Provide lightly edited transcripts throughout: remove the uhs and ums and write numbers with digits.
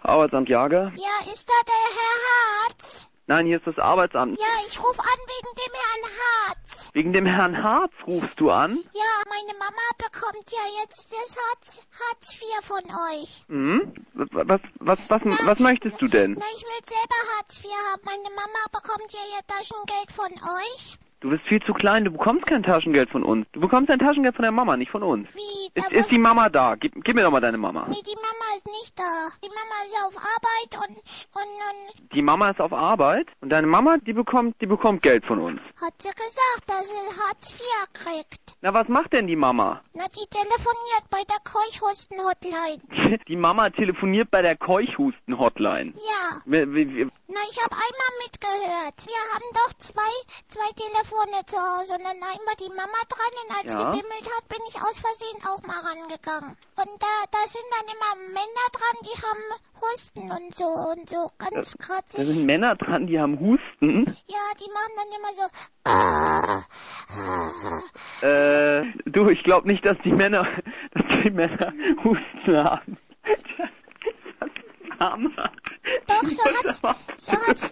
Arbeitsamt Jager? Ja, ist da der Herr Harz? Nein, hier ist das Arbeitsamt. Ja, ich rufe an wegen dem Herrn Harz. Wegen dem Herrn Harz rufst du an? Ja, meine Mama bekommt ja jetzt das Hartz IV von euch. Hm? Was möchtest du denn? Na, ich will selber Hartz IV haben. Meine Mama bekommt ja ihr Taschengeld von euch. Du bist viel zu klein, du bekommst kein Taschengeld von uns. Du bekommst dein Taschengeld von der Mama, nicht von uns. Wie? Ist die Mama da? Gib mir doch mal deine Mama. Nee, die Mama ist nicht da. Die Mama ist auf Arbeit und... Die Mama ist auf Arbeit und deine Mama, die bekommt Geld von uns. Hat sie gesagt, dass sie Hartz IV kriegt. Na, was macht denn die Mama? Na, die telefoniert bei der Keuchhusten-Hotline. Die Mama telefoniert bei der Keuchhusten-Hotline. Ja. Na, ich habe einmal mitgehört. Wir haben doch zwei Telefone zu Hause und dann einmal die Mama dran und als gebimmelt hat, bin ich aus Versehen auch mal rangegangen. Und da sind dann immer Männer dran, die haben Husten und so ganz kratzig. Da sind Männer dran, die haben Husten? Ja, die machen dann immer so... Du, ich glaube nicht, dass die Männer Husten haben. Mama. Doch, so hat's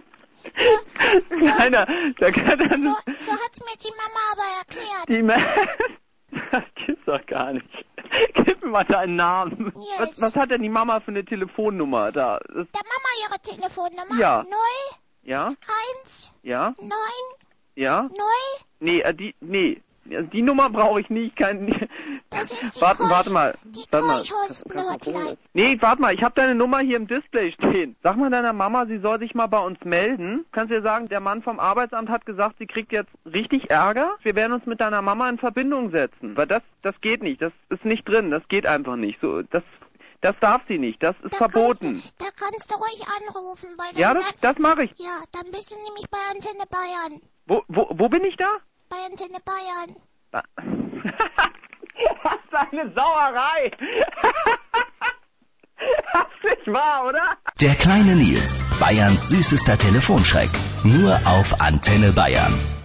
mir die Mama aber erklärt. Das gibt's doch gar nicht. Gib mir mal deinen Namen. Yes. Was hat denn die Mama für eine Telefonnummer da? Der Mama ihre Telefonnummer? Ja. 0, Ja? 1, Ja? 9, Ja? 0. Nee. Die Nummer brauche ich nicht. Das ist die Warte mal. Keuchhusten-Hotline. Nee, warte mal, ich habe deine Nummer hier im Display stehen. Sag mal deiner Mama, sie soll sich mal bei uns melden. Kannst dir sagen, der Mann vom Arbeitsamt hat gesagt, sie kriegt jetzt richtig Ärger. Wir werden uns mit deiner Mama in Verbindung setzen. Weil das geht nicht, das ist nicht drin, das geht einfach nicht. So, das darf sie nicht, das ist verboten. Da kannst du ruhig anrufen. Weil Ja, das mache ich. Ja, dann bist du nämlich bei Antenne Bayern. Wo bin ich da? Bei Antenne Bayern. Das ist eine Sauerei. Das ist nicht wahr, oder? Der kleine Nils, Bayerns süßester Telefonschreck. Nur auf Antenne Bayern.